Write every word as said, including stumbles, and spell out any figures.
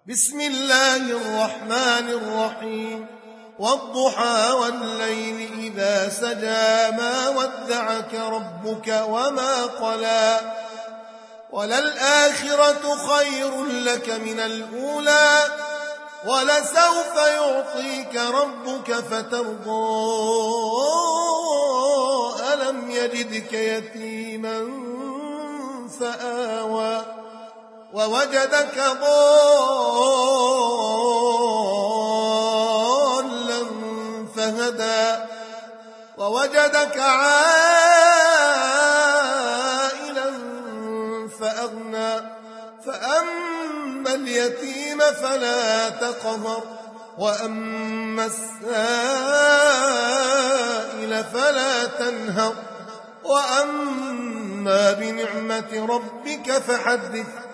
بسم الله الرحمن الرحيم والضحى والليل إذا سجى ما ودعك ربك وما قلى وللآخرة خير لك من الأولى ولسوف يعطيك ربك فترضى ألم يجدك يتيما فآوى ووجدك ضالا فهدى ووجدك عائلا فأغنى فأما اليتيم فلا تقهر وأما السائل فلا تنهر وأما بنعمة ربك فحدث